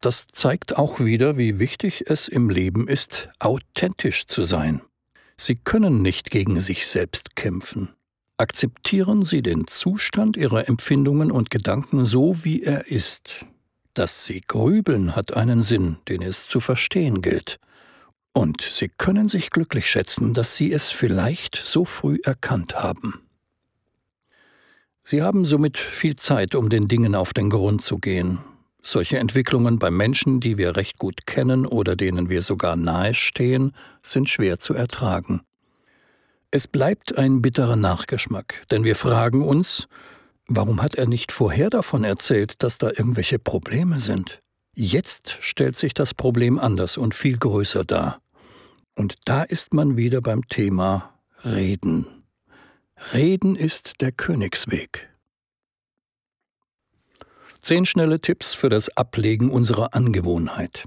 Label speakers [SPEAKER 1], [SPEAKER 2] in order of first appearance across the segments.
[SPEAKER 1] Das zeigt auch wieder, wie wichtig es im Leben ist, authentisch zu sein. Sie können nicht gegen sich selbst kämpfen. Akzeptieren Sie den Zustand Ihrer Empfindungen und Gedanken so, wie er ist. Dass Sie grübeln, hat einen Sinn, den es zu verstehen gilt. Und Sie können sich glücklich schätzen, dass Sie es vielleicht so früh erkannt haben. Sie haben somit viel Zeit, um den Dingen auf den Grund zu gehen. Solche Entwicklungen bei Menschen, die wir recht gut kennen oder denen wir sogar nahestehen, sind schwer zu ertragen. Es bleibt ein bitterer Nachgeschmack, denn wir fragen uns, warum hat er nicht vorher davon erzählt, dass da irgendwelche Probleme sind? Jetzt stellt sich das Problem anders und viel größer dar. Und da ist man wieder beim Thema Reden. Reden ist der Königsweg. 10 schnelle Tipps für das Ablegen unserer Angewohnheit.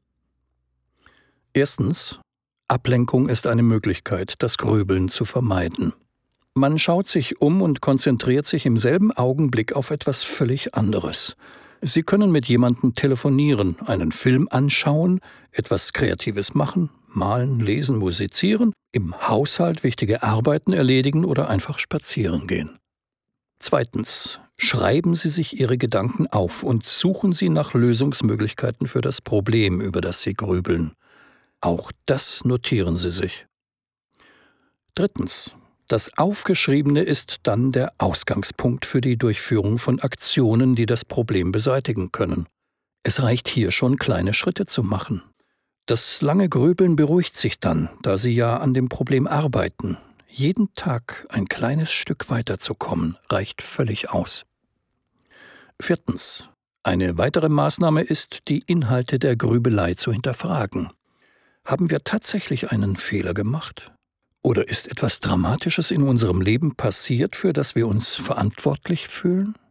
[SPEAKER 1] Erstens: Ablenkung ist eine Möglichkeit, das Grübeln zu vermeiden. Man schaut sich um und konzentriert sich im selben Augenblick auf etwas völlig anderes. Sie können mit jemandem telefonieren, einen Film anschauen, etwas Kreatives machen, malen, lesen, musizieren, im Haushalt wichtige Arbeiten erledigen oder einfach spazieren gehen. Zweitens: Schreiben Sie sich Ihre Gedanken auf und suchen Sie nach Lösungsmöglichkeiten für das Problem, über das Sie grübeln. Auch das notieren Sie sich. Drittens: Das Aufgeschriebene ist dann der Ausgangspunkt für die Durchführung von Aktionen, die das Problem beseitigen können. Es reicht hier schon, kleine Schritte zu machen. Das lange Grübeln beruhigt sich dann, da Sie ja an dem Problem arbeiten. Jeden Tag ein kleines Stück weiterzukommen, reicht völlig aus. Viertens: Eine weitere Maßnahme ist, die Inhalte der Grübelei zu hinterfragen. Haben wir tatsächlich einen Fehler gemacht? Oder ist etwas Dramatisches in unserem Leben passiert, für das wir uns verantwortlich fühlen?